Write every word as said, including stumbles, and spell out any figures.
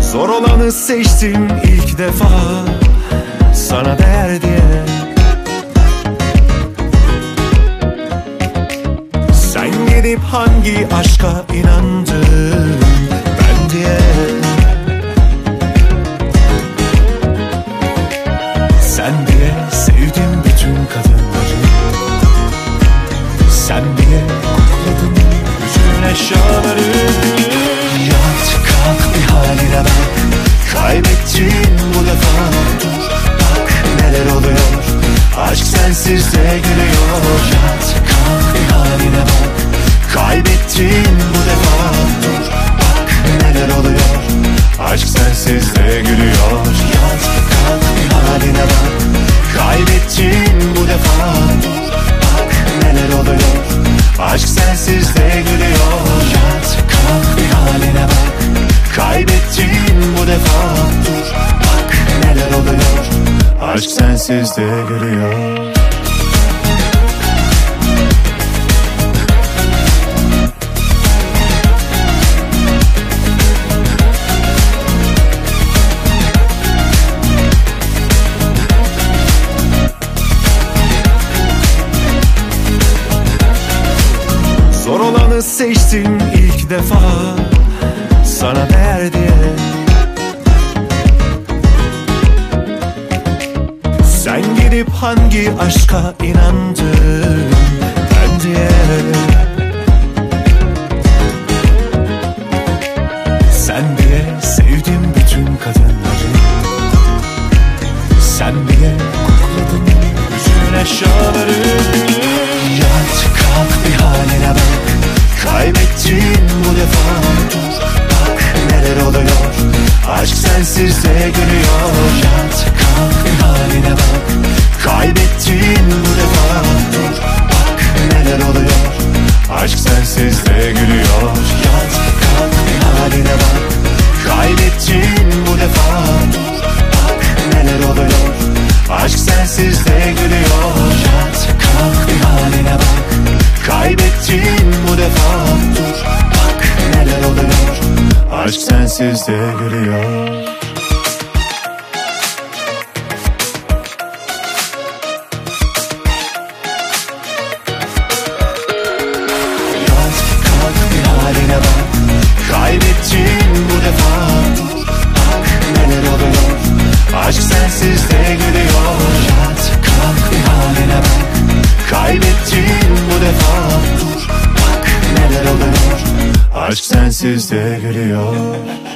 Zor olanı seçtim ilk defa, sana değer diye. Sen gidip hangi aşka inandın ben diye. Sen diye sevdim bütün kadınları, sen diye kokladım bütün eşyaları. Yat kalk bir haline bak, kaybettin bu defa. Dur bak neler oluyor, aşk sensiz de gülüyor. Yat kalk bir haline bak, kaybettin bu defa. Dur bak neler oluyor, aşk sensiz de gülüyor. Yat kalk bir haline bak, kaybettin bu defa. Dur bak neler oluyor, aşk sensiz de gülüyor. Yat kalk bir haline bak, kaybettin bu defa. Dur bak neler oluyor, aşk sensiz de gülüyor. Zor olanı seçtim ilk defa, sana değer diye. Sen gidip hangi aşka inandın ben diye. Sen diye sevdim bütün kadınları, sen diye kokladım bütün eşyaları. Yat kalk bir haline bak, kaybettin bu defa. Dur bak neler oluyor, aşk sensiz de gülüyor. Yat kalk bir haline bak, kaybettin bu defa. Dur bak neler oluyor, aşk sensiz de gülüyor. Yat kalk bir haline bak, kaybettin bu defa. Dur bak neler oluyor, aşk sensiz de gülüyor. Yat kalk bir haline bak, kaybettin bu defa. Dur bak neler oluyor, aşk sensiz de gülüyor. Yat kalk bir haline bak, kaybettin bu defa. Dur bak neler oluyor, aşk sensiz de gülüyor. Yat kalk bir haline bak, kaybettin bu defa. Dur bak neler oluyor, aşk sensiz de gülüyor.